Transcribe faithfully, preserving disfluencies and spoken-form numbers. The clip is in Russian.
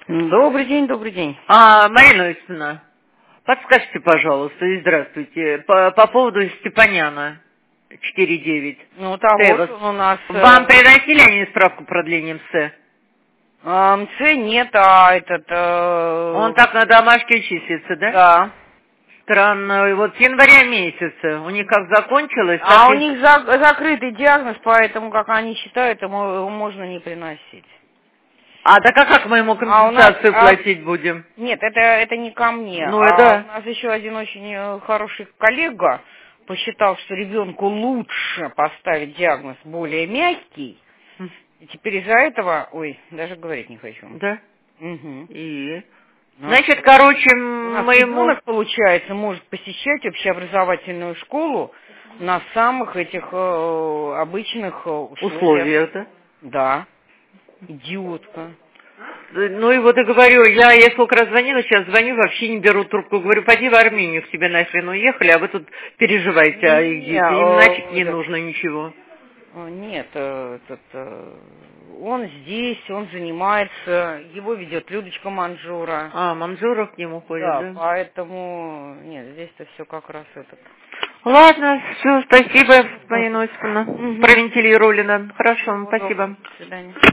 Добрый день, добрый день. А, Марина Исовна, подскажите, пожалуйста, и здравствуйте, по, по поводу Степаняна четыре девять. Ну, там Тевос. вот у нас... Вам приносили они справку продления МС? Э, МС нет, а этот... Э, Он так на домашке числится, да? Да. Странно. Вот с января месяца у них как закончилось, А так у и... них за- закрытый диагноз, поэтому, как они считают, ему его можно не приносить. А, так а как мы ему А у нас... компенсацию а, платить будем? Нет, это, это не ко мне. Ну, А у это... нас еще один очень э, хороший коллега посчитал, что ребенку лучше поставить диагноз более мягкий. И теперь из-за этого... Ой, даже говорить не хочу. Да? Угу. И... У нас, Значит, короче, у нас мы ему... ребенок, получается, может посещать общеобразовательную школу на самых этих э, обычных э, условиях. Условия, да? Да. Идиотка. Ну и вот и говорю, я, я сколько раз звонила, сейчас звоню, вообще не беру трубку. Говорю, пойди в Армению, к тебе нахрен уехали, а вы тут переживаете о их Не, детях. Им нафиг э, не это- нужно ничего. э, нет, э, этот, э, он здесь, он занимается, его ведет Людочка Манжура. А, Манжуров к нему ходит, Да, да? поэтому, нет, здесь-то все как раз этот. Ладно, все, спасибо, Марина Осиповна. Мгм. Провентилировали, да. Хорошо, Всего спасибо. доброго. До свидания.